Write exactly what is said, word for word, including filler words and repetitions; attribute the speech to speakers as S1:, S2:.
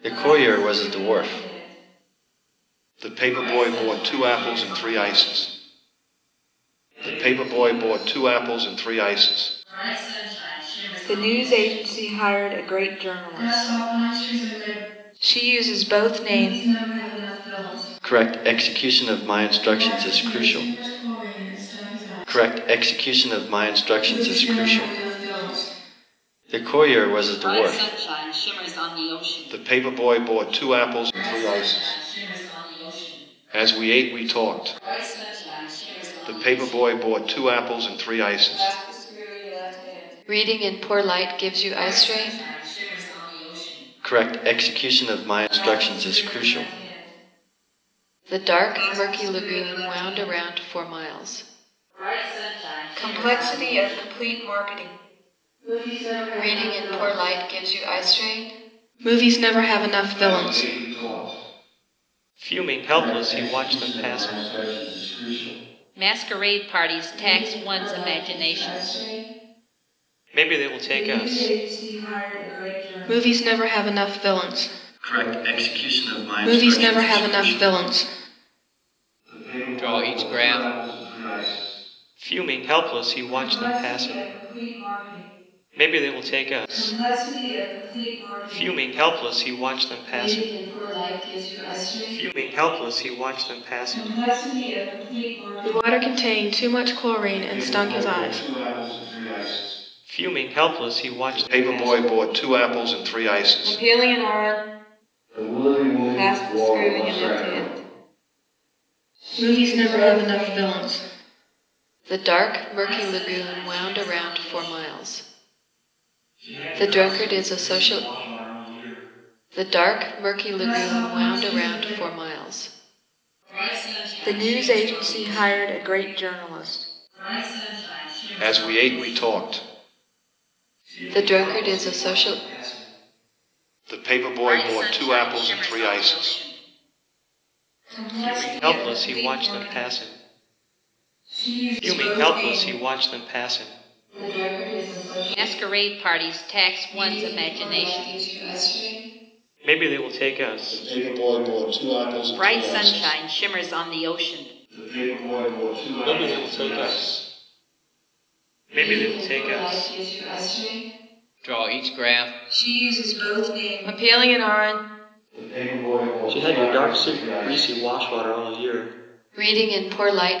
S1: The courier was a dwarf. The paperboy bought two apples and three ices. The paperboy bought two apples and three ices.
S2: The news agency hired a great journalist. She uses both names.
S1: Correct execution of my instructions is crucial. Correct execution of my instructions is crucial. The courier was a
S3: Bright
S1: dwarf.
S3: sunshine shimmers on the ocean.
S1: The paperboy bought two apples and three ices.
S3: Shimmers on the ocean.
S1: As we ate, we talked.
S3: Bright sunshine shimmers on
S1: The
S3: the
S1: paperboy bought two apples and three ices.
S2: Reading in poor light gives you eye strain.
S3: sunshine shimmers on the ocean.
S1: Correct execution of my instructions is crucial.
S2: The dark, murky lagoon wound around for miles.
S3: Bright sunshine
S2: Complexity of complete marketing. Reading in poor light gives you eye strain. Movies never have enough villains.
S1: Fuming helpless, he watched them passing.
S3: Masquerade parties tax one's imagination.
S1: Maybe they will take us.
S2: Movies never have enough villains.
S1: Correct execution of my
S2: Movies
S1: instructions
S2: never
S1: is
S2: have enough
S1: crucial.
S2: villains.
S4: Draw each graph.
S1: Fuming helpless, he watched them passing. Maybe they will take us.
S2: Complexity of complete marketing.
S1: Fuming helpless, he watched them passing.
S2: Reading in poor light gives you eye strain.
S1: Fuming helpless, he watched them passing.
S2: Complexity of complete marketing. The water contained too much chlorine and stung his eyes.
S1: Fuming helpless, he watched. The paperboy bought two apples and three ices.
S2: Peeling an orange. Past the screwing and empty it. Movies never have enough villains. The dark, murky lagoon wound around for miles. The drunkard is a social... The dark, murky lagoon wound around for miles.
S3: Bright sunshine
S2: The news agency hired a great journalist.
S3: Bright sunshine shimmers
S1: As we ate, we talked.
S2: The drunkard is a social...
S1: The paperboy bought two apples and three ices. Fuming helpless, he watched them passing. Fuming helpless, he watched them passing.
S3: Masquerade parties tax one's imagination.
S1: Maybe they will take us. The paperboy bought two apples and
S3: Bright
S1: three ices.
S3: sunshine shimmers on the ocean.
S1: The paperboy bought two apples. Maybe they will take us. Maybe they will take us.
S4: Draw each graph.
S2: She uses both names. Appealing an orange.
S1: She had your dark, sick, greasy wash water all year.
S2: Reading in poor light.